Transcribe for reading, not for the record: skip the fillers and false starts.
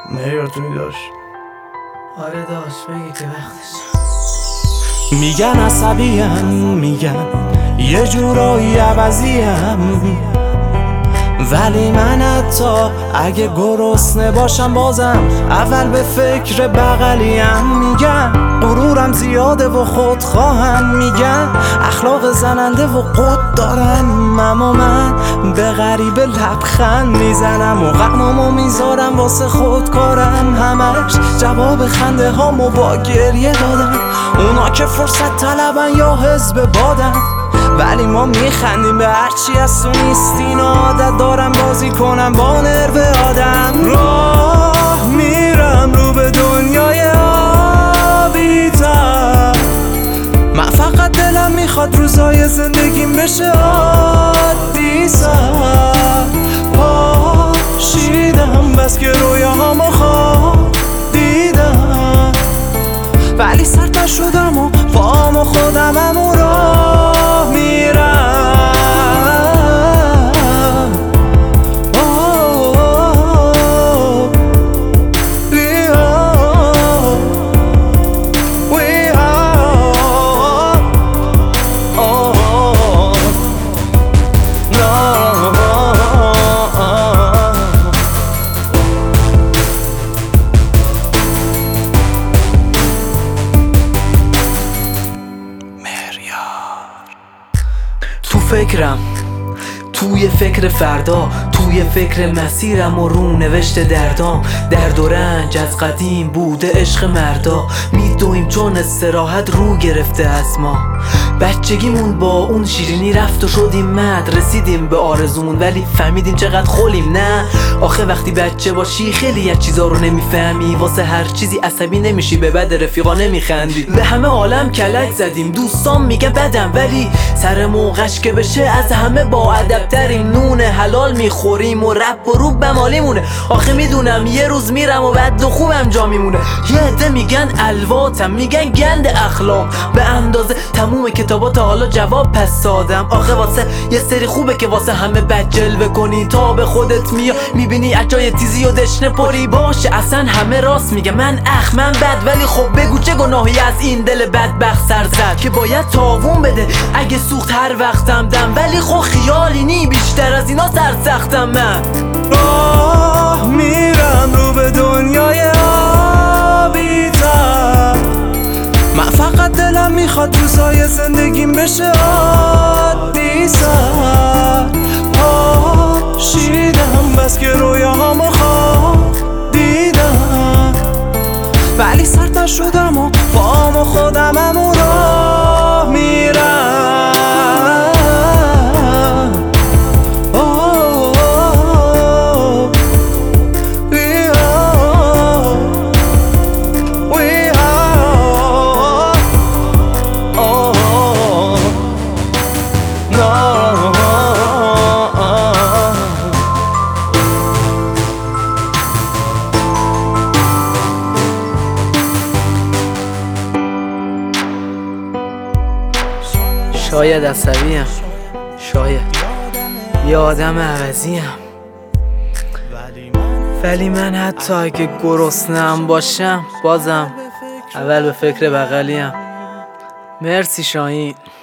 مهریاتونی داشت. آره داشت، بگی که وقتش. میگن عصبیم، میگن یه جورایی عوضیم، ولی من حتی اگه گرسنه باشم بازم اول به فکر بغلیم. میگن غرورم زیاده و خودخواهم، میگن اخلاق زننده و قد دارم، اما من به غریبه لبخند میزنم و غمامو میذارم واسه خودکارم. همش جواب خنده هامو با گریه دادم، اونا که فرصت طلبن یا حزب بادن، ولی ما میخندیم به هرچی از تو نیستین. عادت دارم بازی کنم با نرو آدم. راه میرم رو به دنیای آبی‌تر، من فقط دلم میخواد روزای زندگیم بشه عادی سر. پاشیدم بس که رویاهامو خواب دیدم، ولی سرد نشدم و پامو خودمم و راه میرم. تو فکرم، توی فکر فردا، توی فکر مسیرم و رو نوشت دردام. درد و رنج از قدیم بوده عشق مردا، میدویم چون استراحت رو گرفته از ما. بچگیمون با اون شیرینی رفت و شدیم مد، رسیدیم به آرزومون ولی فهمیدیم چقدر خولیم. نه آخه وقتی بچه باشی خیلی از چیزا رو نمیفهمی، واسه هر چیزی عصبی نمیشی، به بد رفیقا نمیخندی. به همه عالم کلک زدیم، دوستان میگه بدم، ولی سر موقعش که بشه از همه با ادب تریم. نون حلال میخوریم و رب و روب بمالیمونه. آخه میدونم یه روز میرم و بد و خوبم جا میمونه. یه عده میگن الواتم، میگن گند اخلاق، به اندازه تموم کتابات حالا جواب پس دادم. آخه واسه یه سری خوبه که واسه همه بد جلوه کنی، تا به خودت میای میبینی اجای تیزی و دشنه پری. باشه اصلا همه راست میگه، من من بد، ولی خب بگو چه گناهی از این دل بدبخت سر زد که باید تاوون بده اگه سوخت هر وقتم دم. ولی خب خیالی نی، بیشتر از اینا سرسختم من. راه میرم رو به دنیای آبی‌تر، من فقط دلم میخواد روزای زندگیم بشه عادی سر. پاشیدم بس که رویاهامو خواب دیدم، ولی سرد نشدم و پامو خودمم و راه میرم. شاید عصبیم، شاید یه آدم عوضیم، ولی من حتی اگه گرسنه‌ام باشم بازم اول به فکر بغلیم. مرسی شاهین.